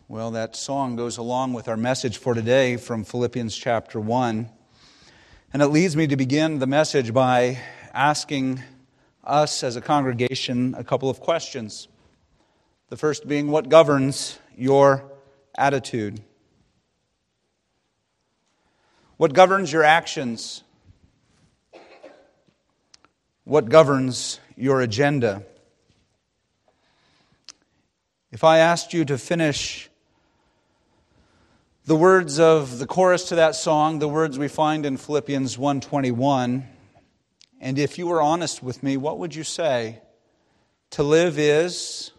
Well, that song goes along with our message for today from Philippians chapter 1. And it leads me to begin the message by asking us as a congregation a couple of questions. The first being, what governs your attitude? What governs your actions? What governs your agenda? If I asked you to finish the words of the chorus to that song, the words we find in Philippians 1:21, and if you were honest with me, what would you say? To live is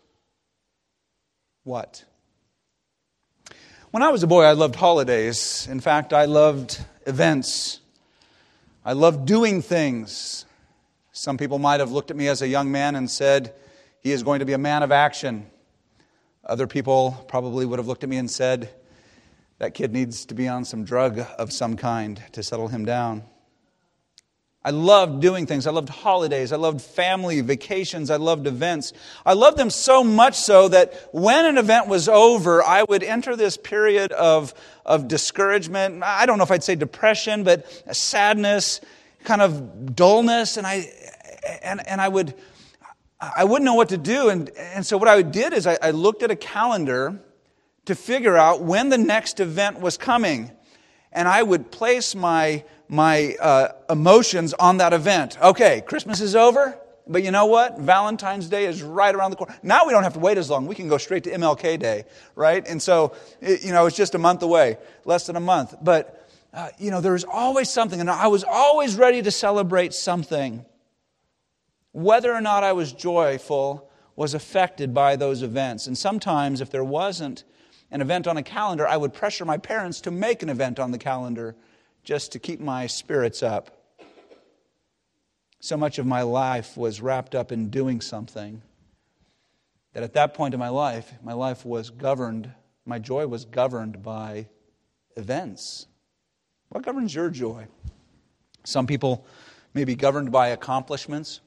what? When I was a boy, I loved holidays. In fact, I loved events. I loved doing things. Some people might have looked at me as a young man and said, he is going to be a man of action. Other people probably would have looked at me and said, that kid needs to be on some drug of some kind to settle him down. I loved doing things. I loved holidays. I loved family vacations. I loved events. I loved them so much so that when an event was over, I would enter this period of discouragement. I don't know if I'd say depression, but sadness, kind of dullness, and I wouldn't know what to do. And so what I did is I looked at a calendar to figure out when the next event was coming. And I would place my emotions on that event. Okay, Christmas is over, but you know what? Valentine's Day is right around the corner. Now we don't have to wait as long. We can go straight to MLK Day, right? And so, it's just a month away, less than a month. But, there was always something, and I was always ready to celebrate something. Whether or not I was joyful was affected by those events. And sometimes, if there wasn't an event on a calendar, I would pressure my parents to make an event on the calendar just to keep my spirits up. So much of my life was wrapped up in doing something that at that point in my life was governed, my joy was governed by events. What governs your joy? Some people may be governed by accomplishments.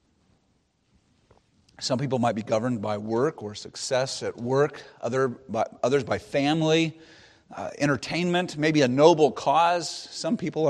Some people might be governed by work or success at work, others by family, entertainment, maybe a noble cause. Some people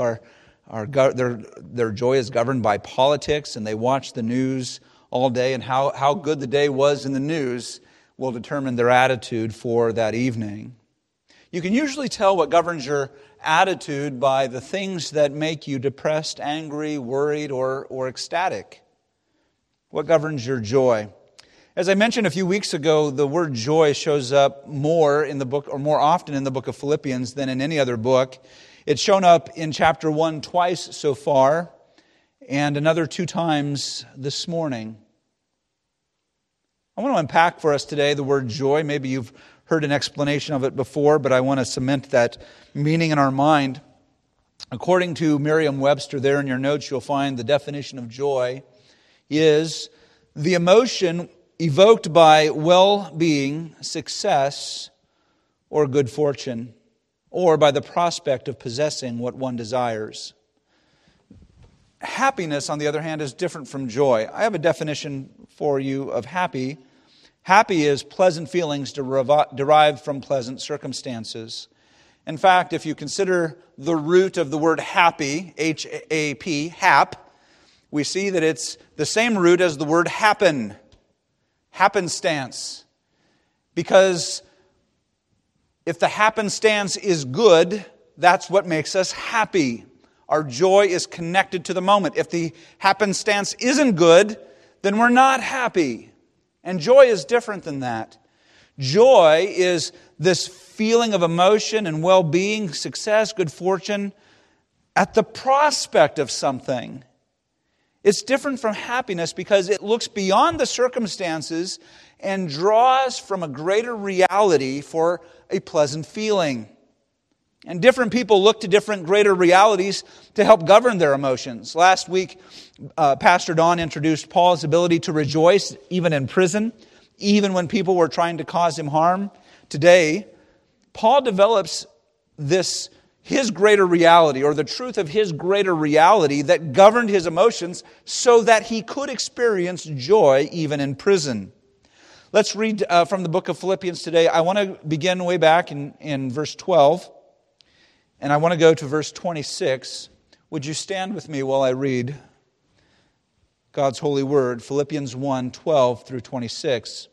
their joy is governed by politics, and they watch the news all day, and how good the day was in the news will determine their attitude for that evening. You can usually tell what governs your attitude by the things that make you depressed, angry, worried, or ecstatic. What governs your joy? As I mentioned a few weeks ago, the word joy shows up more in the book, or more often in the book of Philippians than in any other book. It's shown up in chapter 1 twice so far, and another 2 times this morning. I want to unpack for us today the word joy. Maybe you've heard an explanation of it before, but I want to cement that meaning in our mind. According to Merriam-Webster, there in your notes you'll find the definition of joy is the emotion evoked by well-being, success, or good fortune, or by the prospect of possessing what one desires. Happiness, on the other hand, is different from joy. I have a definition for you of happy. Happy is pleasant feelings derived from pleasant circumstances. In fact, if you consider the root of the word happy, H-A-P, hap, we see that it's the same root as the word happen, happenstance. Because if the happenstance is good, that's what makes us happy. Our joy is connected to the moment. If the happenstance isn't good, then we're not happy. And joy is different than that. Joy is this feeling of emotion and well-being, success, good fortune, at the prospect of something. It's different from happiness because it looks beyond the circumstances and draws from a greater reality for a pleasant feeling. And different people look to different greater realities to help govern their emotions. Last week, Pastor Don introduced Paul's ability to rejoice even in prison, even when people were trying to cause him harm. Today, Paul develops his greater reality, or the truth of his greater reality that governed his emotions so that he could experience joy even in prison. Let's read from the book of Philippians today. I want to begin way back in verse 12, and I want to go to verse 26. Would you stand with me while I read God's holy word, Philippians 1, 12 through 26.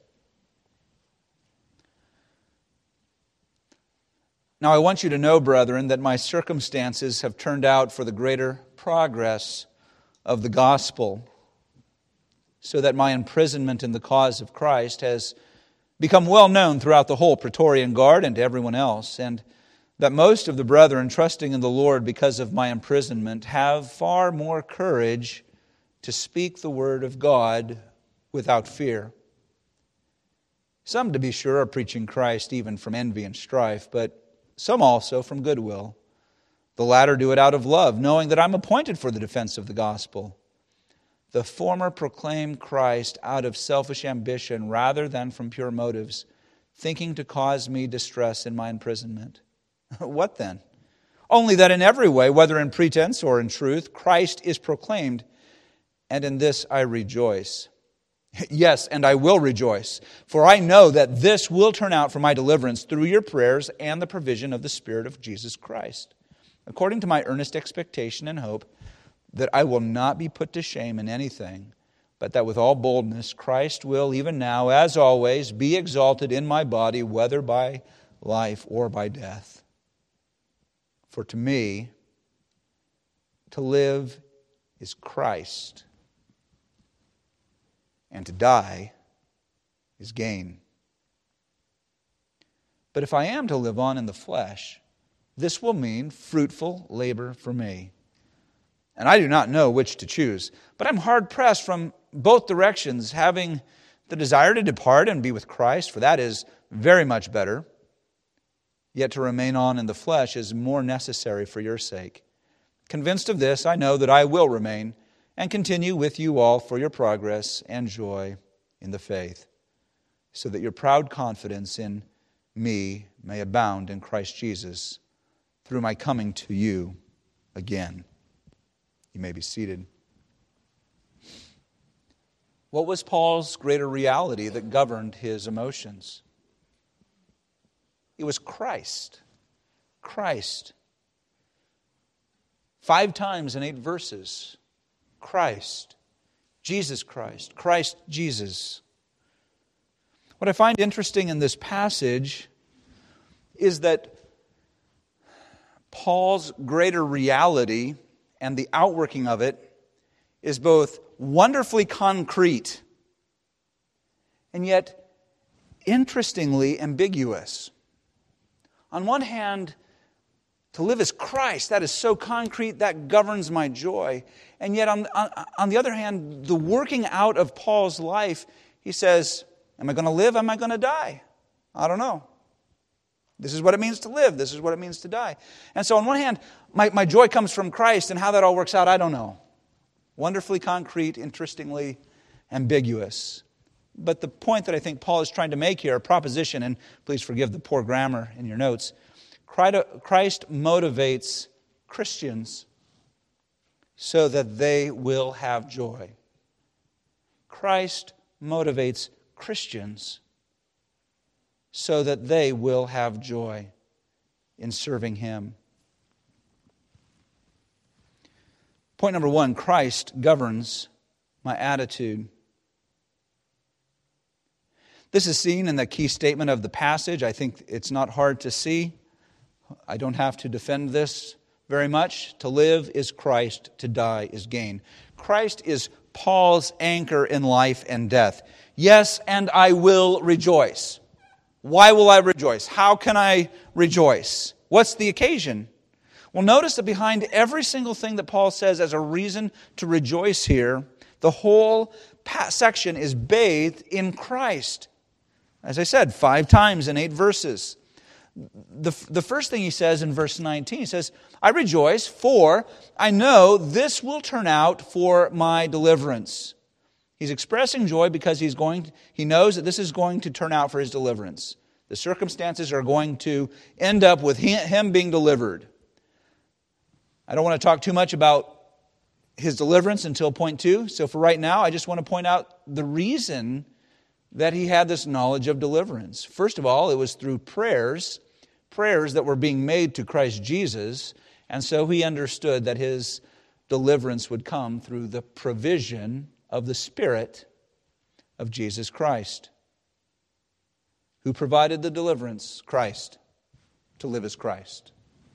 Now I want you to know, brethren, that my circumstances have turned out for the greater progress of the gospel, so that my imprisonment in the cause of Christ has become well known throughout the whole Praetorian Guard and to everyone else, and that most of the brethren, trusting in the Lord because of my imprisonment, have far more courage to speak the word of God without fear. Some, to be sure, are preaching Christ even from envy and strife, but some also from goodwill. The latter do it out of love, knowing that I'm appointed for the defense of the gospel. The former proclaim Christ out of selfish ambition rather than from pure motives, thinking to cause me distress in my imprisonment. What then? Only that in every way, whether in pretense or in truth, Christ is proclaimed, and in this I rejoice. Yes, and I will rejoice, for I know that this will turn out for my deliverance through your prayers and the provision of the Spirit of Jesus Christ, according to my earnest expectation and hope that I will not be put to shame in anything, but that with all boldness Christ will, even now, as always, be exalted in my body, whether by life or by death. For to me, to live is Christ, and to die is gain. But if I am to live on in the flesh, this will mean fruitful labor for me. And I do not know which to choose, but I'm hard-pressed from both directions, having the desire to depart and be with Christ, for that is very much better. Yet to remain on in the flesh is more necessary for your sake. Convinced of this, I know that I will remain and continue with you all for your progress and joy in the faith, so that your proud confidence in me may abound in Christ Jesus through my coming to you again. You may be seated. What was Paul's greater reality that governed his emotions? It was Christ. Christ. 5 times in 8 verses. Christ. Jesus Christ. Christ Jesus. What I find interesting in this passage is that Paul's greater reality and the outworking of it is both wonderfully concrete and yet interestingly ambiguous. On one hand, to live as Christ, that is so concrete, that governs my joy. And yet on the other hand, the working out of Paul's life, he says, am I going to live? Am I going to die? I don't know. This is what it means to live. This is what it means to die. And so on one hand, my joy comes from Christ, and how that all works out, I don't know. Wonderfully concrete, interestingly ambiguous. But the point that I think Paul is trying to make here, a proposition, and please forgive the poor grammar in your notes, Christ motivates Christians so that they will have joy. Christ motivates Christians so that they will have joy in serving Him. Point number 1, Christ governs my attitude. This is seen in the key statement of the passage. I think it's not hard to see. I don't have to defend this very much. To live is Christ, to die is gain. Christ is Paul's anchor in life and death. Yes, and I will rejoice. Why will I rejoice? How can I rejoice? What's the occasion? Well, notice that behind every single thing that Paul says as a reason to rejoice here, the whole section is bathed in Christ. As I said, 5 times in 8 verses. The first thing he says in verse 19, he says, I rejoice, for I know this will turn out for my deliverance. He's expressing joy because he knows that this is going to turn out for his deliverance. The circumstances are going to end up with him being delivered. I don't want to talk too much about his deliverance until point 2. So for right now, I just want to point out the reason that he had this knowledge of deliverance. First of all, it was through prayers that were being made to Christ Jesus, and so he understood that his deliverance would come through the provision of the Spirit of Jesus Christ. Who provided the deliverance? Christ. To live as Christ.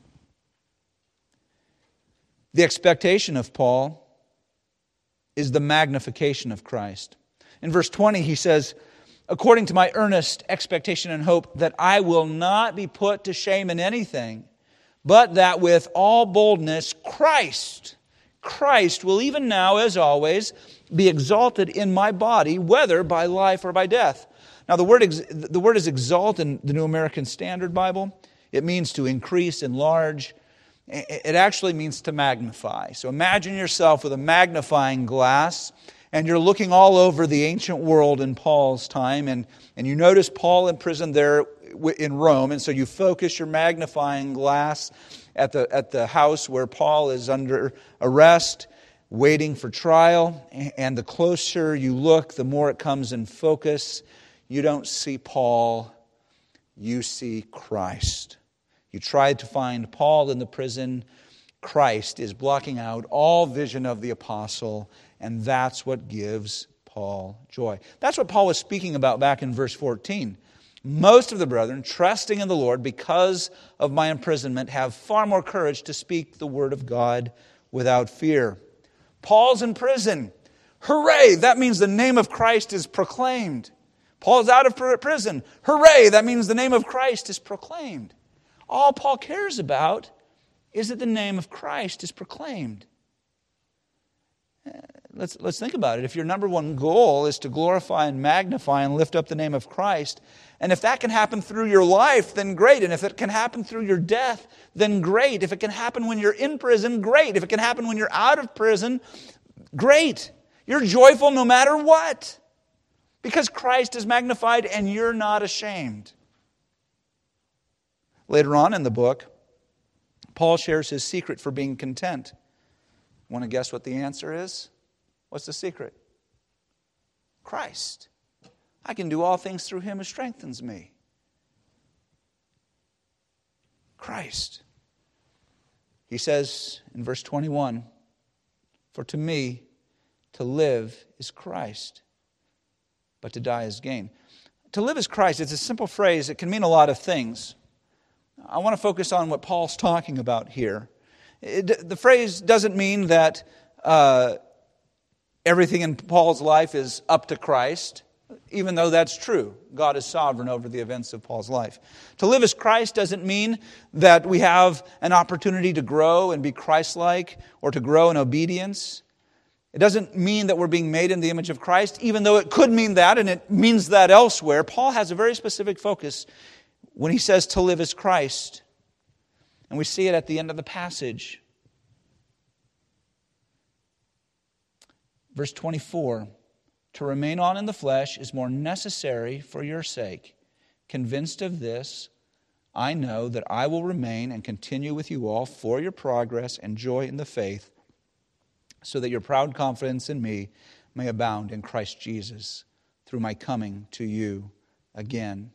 The expectation of Paul is the magnification of Christ. In verse 20 he says, according to my earnest expectation and hope that I will not be put to shame in anything, but that with all boldness Christ will even now, as always, be exalted in my body, whether by life or by death. Now the word is exalt in the New American Standard Bible. It means to increase, enlarge. It actually means to magnify. So imagine yourself with a magnifying glass, and you're looking all over the ancient world in Paul's time, and you notice Paul in prison there in Rome, and so you focus your magnifying glass at the house where Paul is under arrest, waiting for trial, and the closer you look, the more it comes in focus. You don't see Paul, you see Christ. You tried to find Paul in the prison. Christ is blocking out all vision of the apostle, and that's what gives Paul joy. That's what Paul was speaking about back in verse 14. Most of the brethren, trusting in the Lord because of my imprisonment, have far more courage to speak the word of God without fear. Paul's in prison. Hooray! That means the name of Christ is proclaimed. Paul's out of prison. Hooray! That means the name of Christ is proclaimed. All Paul cares about is that the name of Christ is proclaimed. Let's think about it. If your number one goal is to glorify and magnify and lift up the name of Christ, and if that can happen through your life, then great. And if it can happen through your death, then great. If it can happen when you're in prison, great. If it can happen when you're out of prison, great. You're joyful no matter what, because Christ is magnified and you're not ashamed. Later on in the book, Paul shares his secret for being content. Want to guess what the answer is? What's the secret? Christ. I can do all things through Him who strengthens me. Christ. He says in verse 21, for to me, to live is Christ, but to die is gain. To live is Christ. It's a simple phrase. It can mean a lot of things. I want to focus on what Paul's talking about here. The phrase doesn't mean that everything in Paul's life is up to Christ, even though that's true. God is sovereign over the events of Paul's life. To live as Christ doesn't mean that we have an opportunity to grow and be Christ-like or to grow in obedience. It doesn't mean that we're being made in the image of Christ, even though it could mean that, and it means that elsewhere. Paul has a very specific focus when he says to live as Christ. And we see it at the end of the passage. Verse 24, to remain on in the flesh is more necessary for your sake. Convinced of this, I know that I will remain and continue with you all for your progress and joy in the faith, so that your proud confidence in me may abound in Christ Jesus through my coming to you again.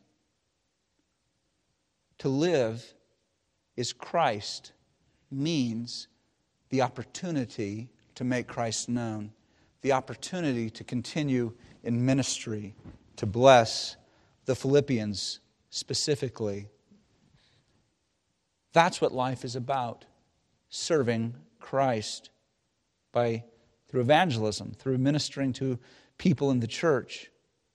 To live is Christ means the opportunity to make Christ known, the opportunity to continue in ministry, to bless the Philippians specifically. That's what life is about, serving Christ through evangelism, through ministering to people in the church.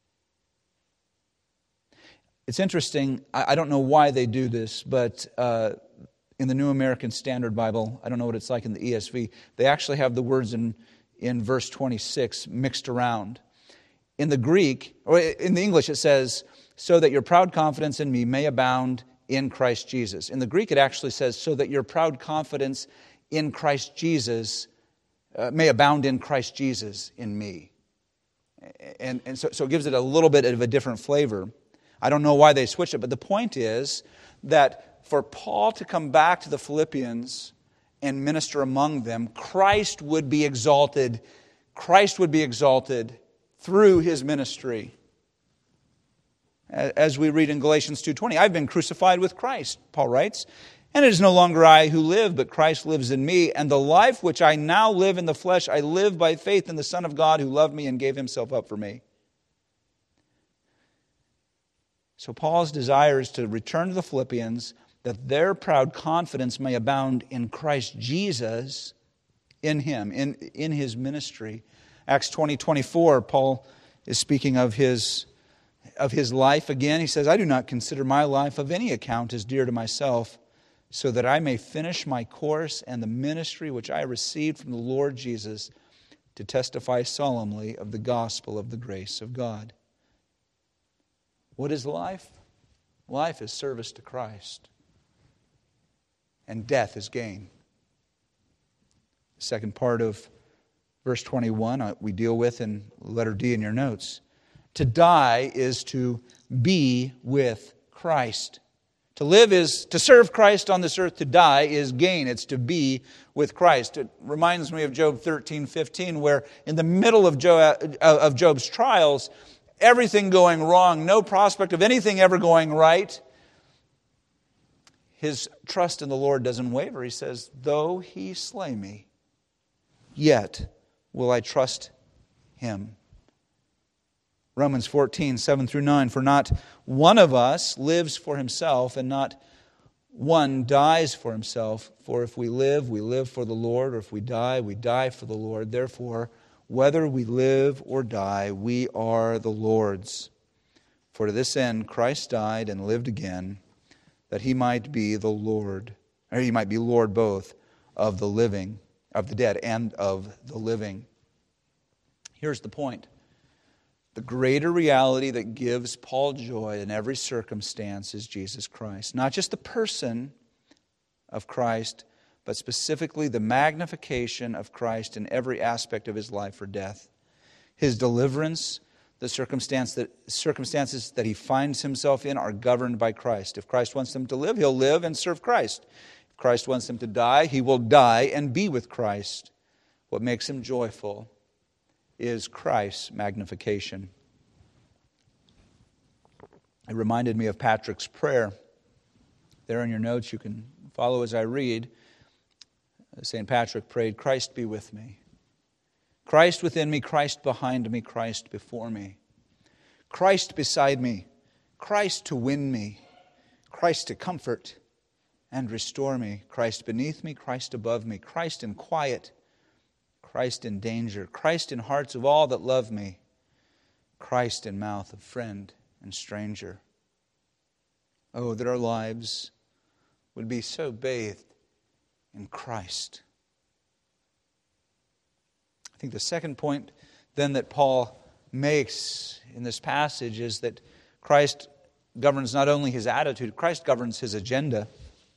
It's interesting, I don't know why they do this, but in the New American Standard Bible, I don't know what it's like in the ESV, they actually have the words in verse 26 mixed around. In the Greek, or in the English it says, so that your proud confidence in me may abound in Christ Jesus. In the Greek it actually says, so that your proud confidence in Christ Jesus may abound in Christ Jesus in me. And so it gives it a little bit of a different flavor. I don't know why they switched it, but the point is that for Paul to come back to the Philippians and minister among them, Christ would be exalted. Christ would be exalted through his ministry. As we read in Galatians 2:20, I've been crucified with Christ, Paul writes, and it is no longer I who live, but Christ lives in me. And the life which I now live in the flesh, I live by faith in the Son of God who loved me and gave himself up for me. So Paul's desire is to return to the Philippians, that their proud confidence may abound in Christ Jesus, in him, in his ministry. Acts 20:24, Paul is speaking of his life again. He says, I do not consider my life of any account as dear to myself, so that I may finish my course and the ministry which I received from the Lord Jesus to testify solemnly of the gospel of the grace of God. What is life? Life is service to Christ. And death is gain. The second part of verse 21 we deal with in letter D in your notes. To die is to be with Christ. To live is to serve Christ on this earth. To die is gain. It's to be with Christ. It reminds me of Job 13:15, where in the middle of Job's trials, everything going wrong, no prospect of anything ever going right, his trust in the Lord doesn't waver. He says, though he slay me, yet will I trust him. Romans 14:7-9, for not one of us lives for himself, and not one dies for himself. For if we live for the Lord, or if we die for the Lord. Therefore, whether we live or die, we are the Lord's. For to this end Christ died and lived again, that he might be the Lord, or he might be Lord both of the living, of the dead, and of the living. Here's the point. The greater reality that gives Paul joy in every circumstance is Jesus Christ. Not just the person of Christ, but specifically the magnification of Christ in every aspect of his life or death. His deliverance, the circumstances that he finds himself in are governed by Christ. If Christ wants him to live, he'll live and serve Christ. If Christ wants him to die, he will die and be with Christ. What makes him joyful is Christ's magnification. It reminded me of Patrick's prayer. There in your notes you can follow as I read. St. Patrick prayed, Christ be with me. Christ within me, Christ behind me, Christ before me. Christ beside me, Christ to win me, Christ to comfort and restore me. Christ beneath me, Christ above me, Christ in quiet, Christ in danger, Christ in hearts of all that love me, Christ in mouth of friend and stranger. Oh, that our lives would be so bathed in Christ. I think the second point then that Paul makes in this passage is that Christ governs not only his attitude, Christ governs his agenda.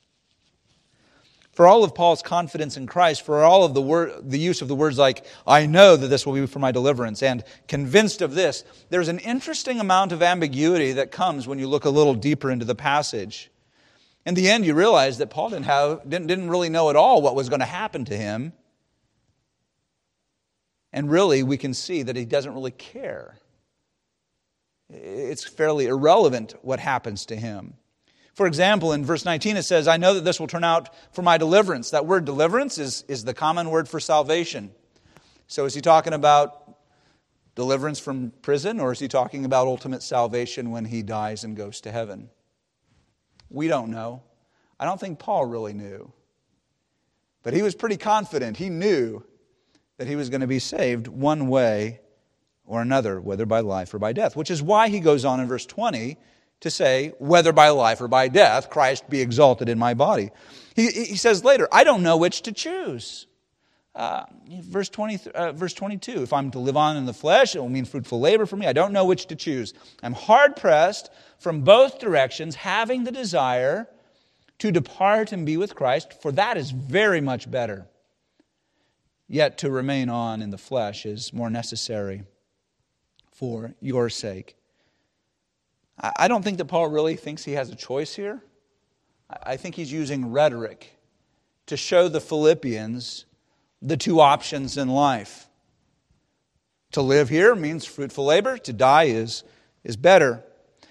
For all of Paul's confidence in Christ, for all of the use of the words like, I know that this will be for my deliverance, and convinced of this, there's an interesting amount of ambiguity that comes when you look a little deeper into the passage. In the end, you realize that Paul didn't really know at all what was going to happen to him. And really, we can see that he doesn't really care. It's fairly irrelevant what happens to him. For example, in verse 19 it says, I know that this will turn out for my deliverance. That word deliverance is the common word for salvation. So is he talking about deliverance from prison, or is he talking about ultimate salvation when he dies and goes to heaven? We don't know. I don't think Paul really knew. But he was pretty confident. He knew that he was going to be saved one way or another, whether by life or by death. Which is why he goes on in verse 20 to say, whether by life or by death, Christ be exalted in my body. He says later, I don't know which to choose. Verse 22, if I'm to live on in the flesh, it will mean fruitful labor for me. I don't know which to choose. I'm hard-pressed from both directions, having the desire to depart and be with Christ, for that is very much better. Yet to remain on in the flesh is more necessary for your sake. I don't think that Paul really thinks he has a choice here. I think he's using rhetoric to show the Philippians the two options in life. To live here means fruitful labor. To die is better.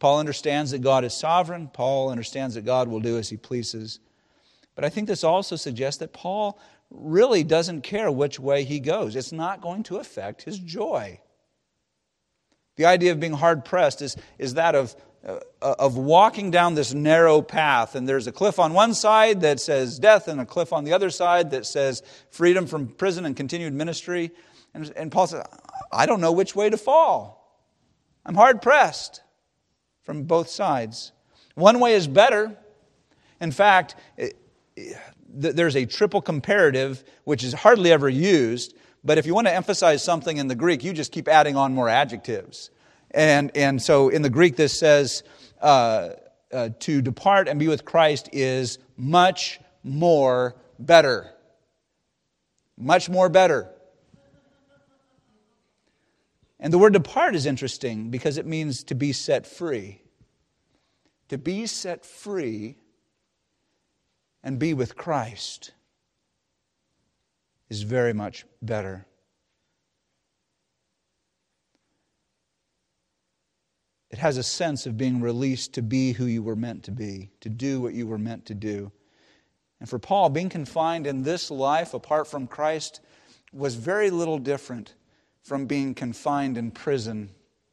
Paul understands that God is sovereign. Paul understands that God will do as He pleases. But I think this also suggests that Paul really doesn't care which way he goes. It's not going to affect his joy. The idea of being hard-pressed is that of walking down this narrow path, and there's a cliff on one side that says death and a cliff on the other side that says freedom from prison and continued ministry. And Paul says, I don't know which way to fall. I'm hard-pressed from both sides. One way is better. In fact, there's a triple comparative, which is hardly ever used, but if you want to emphasize something in the Greek, you just keep adding on more adjectives. And so in the Greek this says, to depart and be with Christ is much more better. Much more better. And the word depart is interesting because it means to be set free. To be set free and be with Christ is very much better. It has a sense of being released to be who you were meant to be, to do what you were meant to do. And for Paul, being confined in this life apart from Christ was very little different from being confined in prison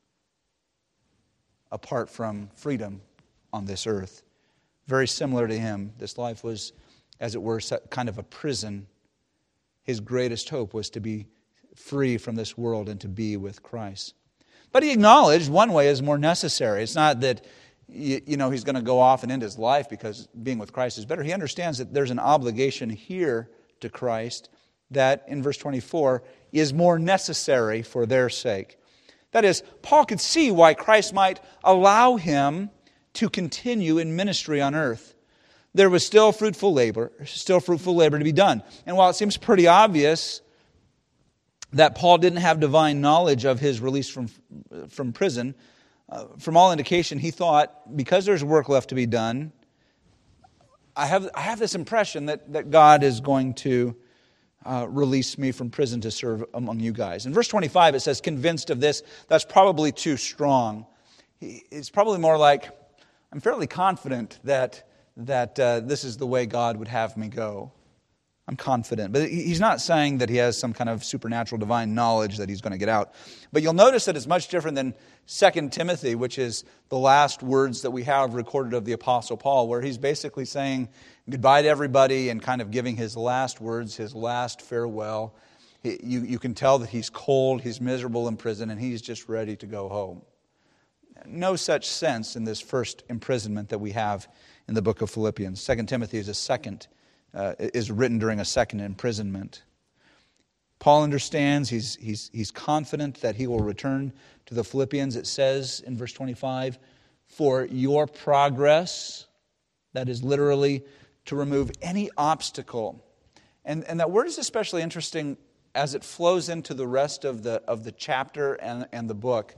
apart from freedom on this earth. Very similar to him. This life was, as it were, kind of a prison. His greatest hope was to be free from this world and to be with Christ. But he acknowledged one way is more necessary. It's not that he's going to go off and end his life because being with Christ is better. He understands that there's an obligation here to Christ that, in verse 24, is more necessary for their sake. That is, Paul could see why Christ might allow him to continue in ministry on earth. There was still fruitful labor to be done. And while it seems pretty obvious that Paul didn't have divine knowledge of his release from prison, from all indication, he thought, because there's work left to be done, I have this impression that God is going to release me from prison to serve among you guys. In verse 25 it says, convinced of this. That's probably too strong. It's probably more like, I'm fairly confident that this is the way God would have me go. I'm confident. But he's not saying that he has some kind of supernatural divine knowledge that he's going to get out. But you'll notice that it's much different than 2 Timothy, which is the last words that we have recorded of the Apostle Paul, where he's basically saying goodbye to everybody and kind of giving his last words, his last farewell. You can tell that he's cold, he's miserable in prison, and he's just ready to go home. No such sense in this first imprisonment that we have in the book of Philippians. 2 Timothy is written during a second imprisonment. Paul understands, he's confident that he will return to the Philippians. It says in verse 25, for your progress, that is literally to remove any obstacle. And that word is especially interesting as it flows into the rest of the chapter and the book.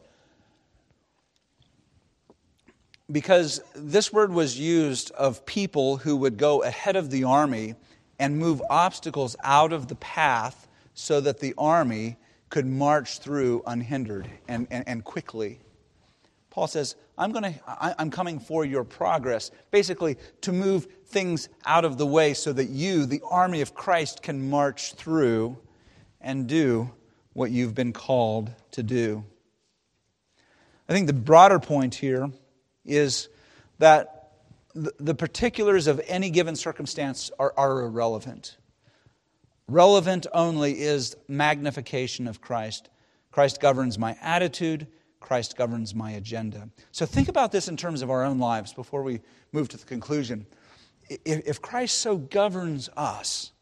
Because this word was used of people who would go ahead of the army and move obstacles out of the path so that the army could march through unhindered and quickly. Paul says, I'm coming for your progress. Basically, to move things out of the way so that you, the army of Christ, can march through and do what you've been called to do. I think the broader point here is that the particulars of any given circumstance are irrelevant. Relevant only is magnification of Christ. Christ governs my attitude. Christ governs my agenda. So think about this in terms of our own lives before we move to the conclusion. If Christ so governs us,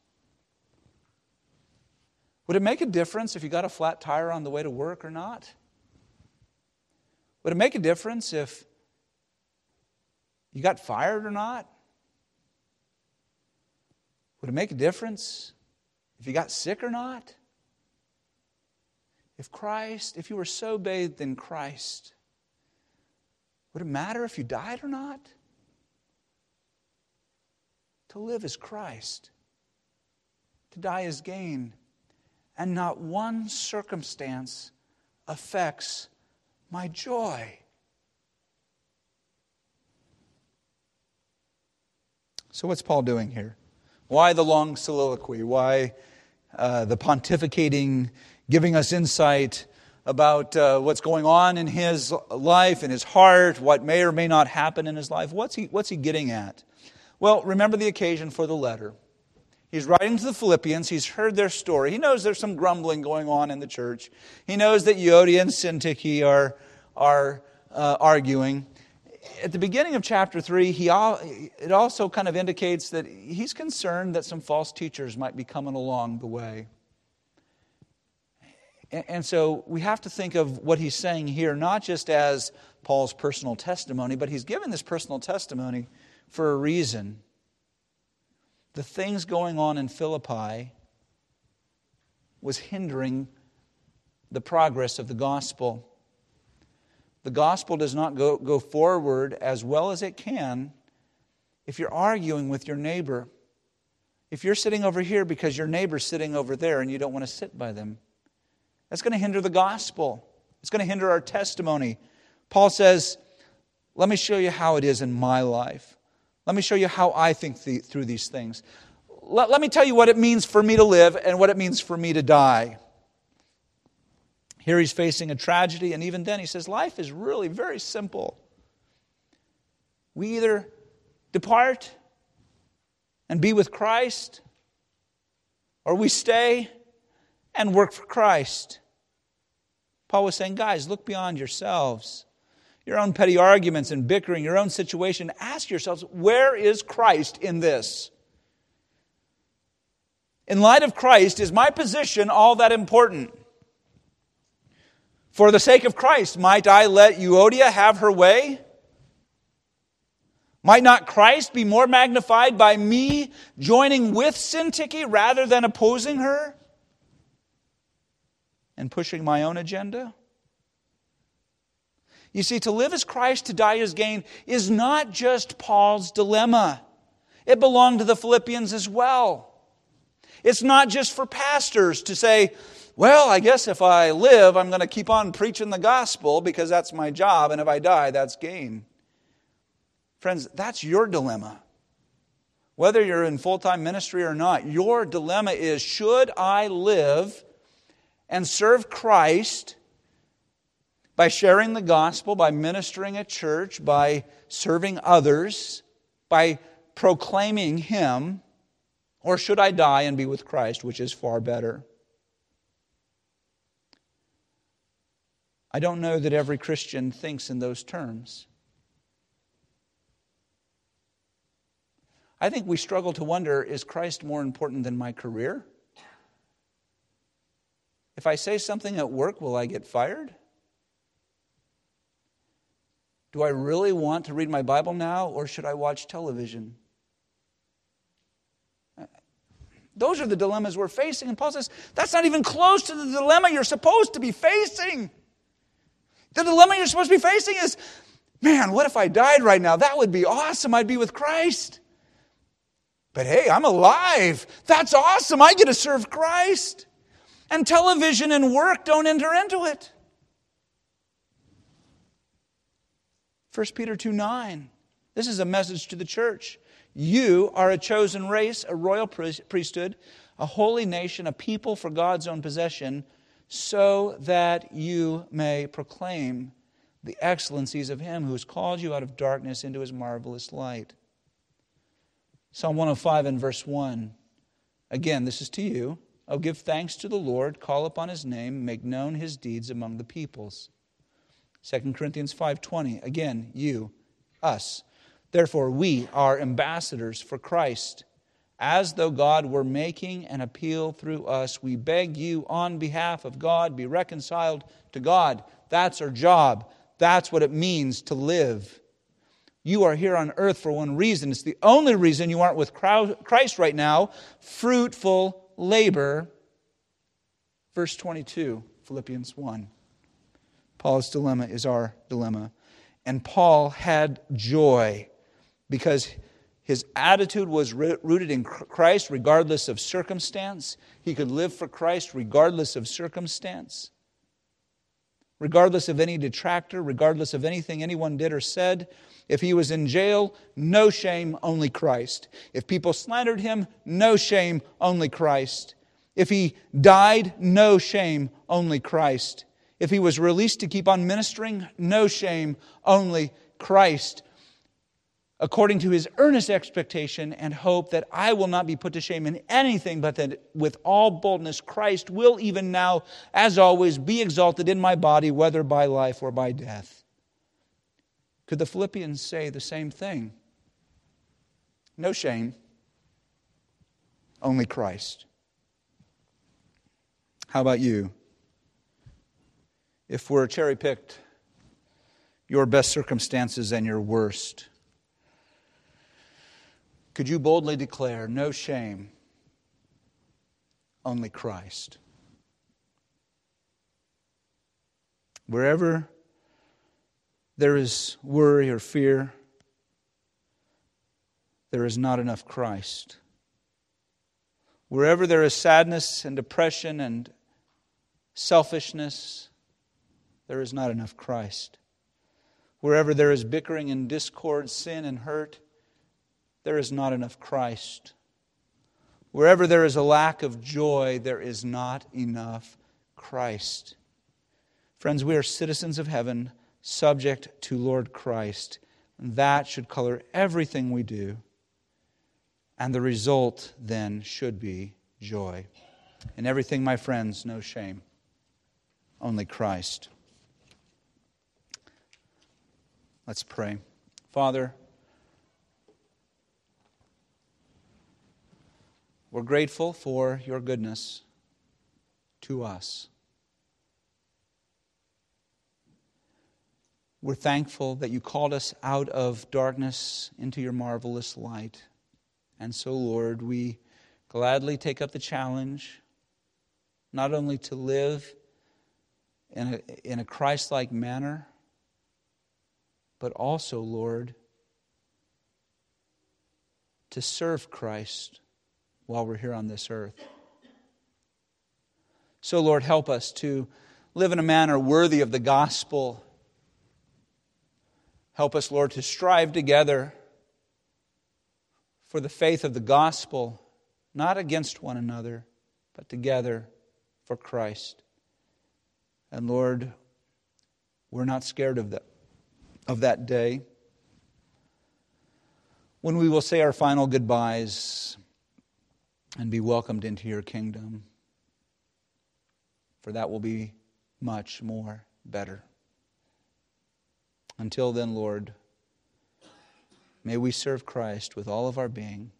would it make a difference if you got a flat tire on the way to work or not? Would it make a difference if you got fired or not? Would it make a difference if you got sick or not? If you were so bathed in Christ, would it matter if you died or not? To live is Christ. To die is gain. And not one circumstance affects my joy. So what's Paul doing here? Why the long soliloquy? Why the pontificating, giving us insight about what's going on in his life, in his heart, what may or may not happen in his life? What's he getting at? Well, remember the occasion for the letter. He's writing to the Philippians. He's heard their story. He knows there's some grumbling going on in the church. He knows that Euodia and Syntyche are arguing. At the beginning of chapter 3, it also kind of indicates that he's concerned that some false teachers might be coming along the way. And so we have to think of what he's saying here, not just as Paul's personal testimony, but he's given this personal testimony for a reason. The things going on in Philippi was hindering the progress of the gospel. The gospel does not go forward as well as it can if you're arguing with your neighbor. If you're sitting over here because your neighbor's sitting over there and you don't want to sit by them, that's going to hinder the gospel. It's going to hinder our testimony. Paul says, let me show you how it is in my life. Let me show you how I think through these things. Let me tell you what it means for me to live and what it means for me to die. Here he's facing a tragedy, and even then he says, life is really very simple. We either depart and be with Christ, or we stay and work for Christ. Paul was saying, guys, look beyond yourselves. Your own petty arguments and bickering, your own situation. Ask yourselves, where is Christ in this? In light of Christ, is my position all that important? For the sake of Christ, might I let Euodia have her way? Might not Christ be more magnified by me joining with Syntyche rather than opposing her and pushing my own agenda? You see, to live as Christ, to die as gain, is not just Paul's dilemma. It belonged to the Philippians as well. It's not just for pastors to say, well, I guess if I live, I'm going to keep on preaching the gospel because that's my job, and if I die, that's gain. Friends, that's your dilemma. Whether you're in full-time ministry or not, your dilemma is, should I live and serve Christ by sharing the gospel, by ministering at church, by serving others, by proclaiming Him, or should I die and be with Christ, which is far better? I don't know that every Christian thinks in those terms. I think we struggle to wonder, is Christ more important than my career? If I say something at work, will I get fired? Do I really want to read my Bible now, or should I watch television? Those are the dilemmas we're facing. And Paul says, that's not even close to the dilemma you're supposed to be facing. The dilemma you're supposed to be facing is, man, what if I died right now? That would be awesome. I'd be with Christ. But hey, I'm alive. That's awesome. I get to serve Christ. And television and work don't enter into it. 1 Peter 2:9. This is a message to the church. You are a chosen race, a royal priesthood, a holy nation, a people for God's own possession, so that you may proclaim the excellencies of Him who has called you out of darkness into His marvelous light. Psalm 105 and verse 1. Again, this is to you. Oh, give thanks to the Lord, call upon His name, make known His deeds among the peoples. 2 Corinthians 5:20. Again, you, us. Therefore, we are ambassadors for Christ. As though God were making an appeal through us, we beg you on behalf of God, be reconciled to God. That's our job. That's what it means to live. You are here on earth for one reason. It's the only reason you aren't with Christ right now. Fruitful labor. Verse 22, Philippians 1. Paul's dilemma is our dilemma. And Paul had joy because his attitude was rooted in Christ regardless of circumstance. He could live for Christ regardless of circumstance. regardless of any detractor, regardless of anything anyone did or said. If he was in jail, no shame, only Christ. If people slandered him, no shame, only Christ. If he died, no shame, only Christ. If he was released to keep on ministering, no shame, only Christ. According to his earnest expectation and hope that I will not be put to shame in anything, but that with all boldness Christ will even now, as always, be exalted in my body, whether by life or by death. Could the Philippians say the same thing? No shame, only Christ. How about you? If we're cherry-picked your best circumstances and your worst, could you boldly declare, no shame, only Christ? Wherever there is worry or fear, there is not enough Christ. Wherever there is sadness and depression and selfishness, there is not enough Christ. Wherever there is bickering and discord, sin and hurt, there is not enough Christ. Wherever there is a lack of joy, there is not enough Christ. Friends, we are citizens of heaven, subject to Lord Christ. And that should color everything we do. And the result then should be joy. In everything, my friends, no shame, only Christ. Let's pray. Father, we're grateful for your goodness to us. We're thankful that you called us out of darkness into your marvelous light. And so, Lord, we gladly take up the challenge not only to live in a Christ-like manner, but also, Lord, to serve Christ while we're here on this earth. So, Lord, help us to live in a manner worthy of the gospel. Help us, Lord, to strive together for the faith of the gospel, not against one another, but together for Christ. And Lord, we're not scared of that day when we will say our final goodbyes and be welcomed into your kingdom. For that will be much more better. Until then, Lord, may we serve Christ with all of our being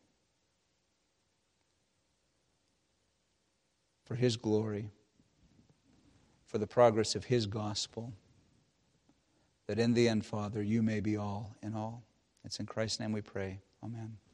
for His glory, for the progress of His gospel, that in the end, Father, you may be all in all. It's in Christ's name we pray. Amen.